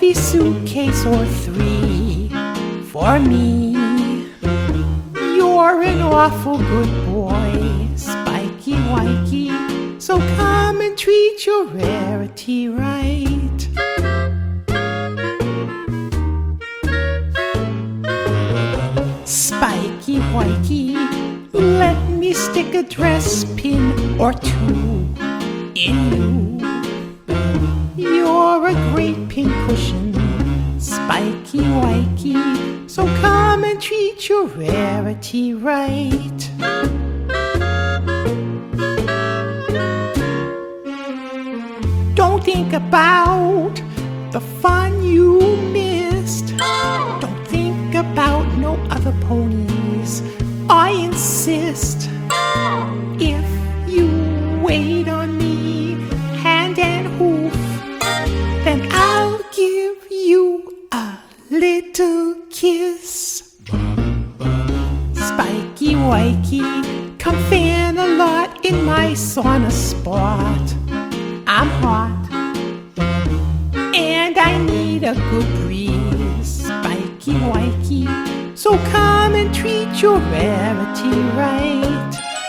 heavy suitcase or three for me. You're an awful good boy, Spiky Wikey, so come and treat your rarity right. Spiky Wikey, let me stick a dress pin or two in you. You're a great pincushion, Spiky Wikey, so come and treat your rarity right. Don't think about the fun you missed. Don't think about no other ponies. I insist. If you wait on me, hand and hoof, then I'll give you a little kiss. Spiky Wikey, come fan a lot in my sauna spot. I'm hot, and I need a good breeze, Spiky Wikey, so come and treat your rarity right.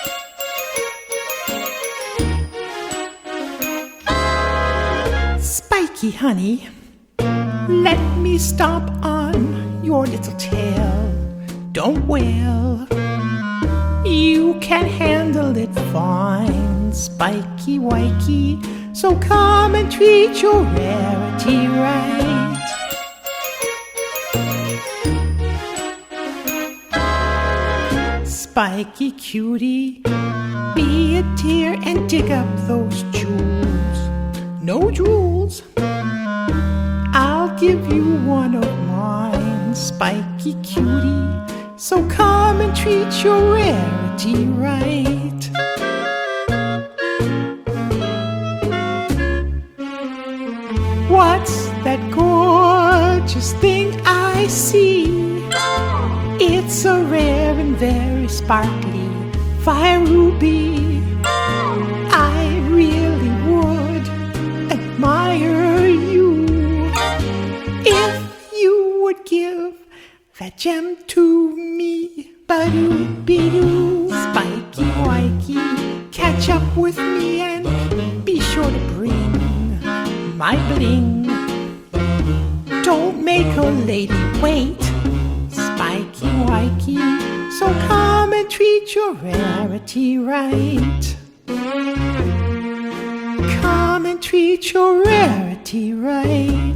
Spiky honey, let me stomp on your little tail. Don't wail, you can handle it fine, Spiky Wikey, so come and treat your rarity right. Spiky cutie, be a dear and dig up those jewels. No jewels, I'll give you one of mine, Spiky cutie, so come and treat your rarity right. What's that gorgeous thing I see? It's a rare and very sparkly fire ruby. I really would admire you if you would give that gem to me. Ba-doo-be-doo, Spiky Wikey, catch up with me and be sure to bring my bling. Don't make a lady wait, Spiky Wikey, so come and treat your rarity right. Come and treat your rarity right.